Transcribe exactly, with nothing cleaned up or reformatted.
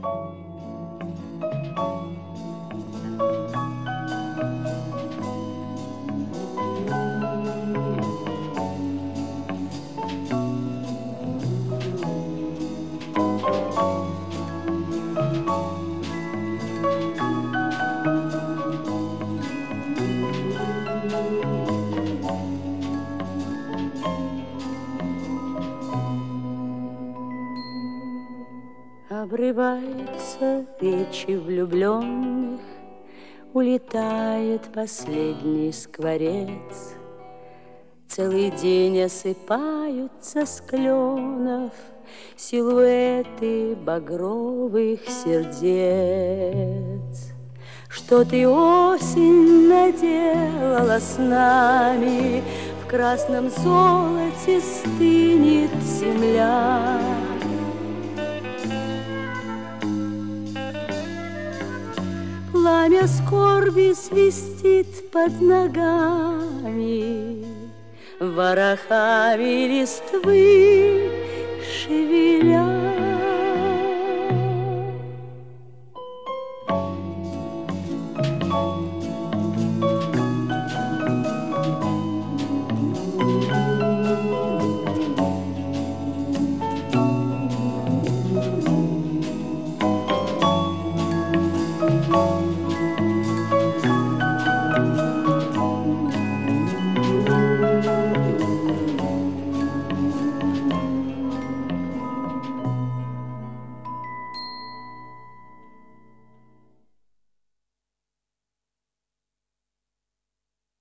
Обрываются речи влюбленных, улетает последний скворец. Целый день осыпаются с кленов силуэты багровых сердец. Что ты, осень, наделала с нами? В красном золоте стынет земля. Пламя скорби свистит под ногами, ворохами листвы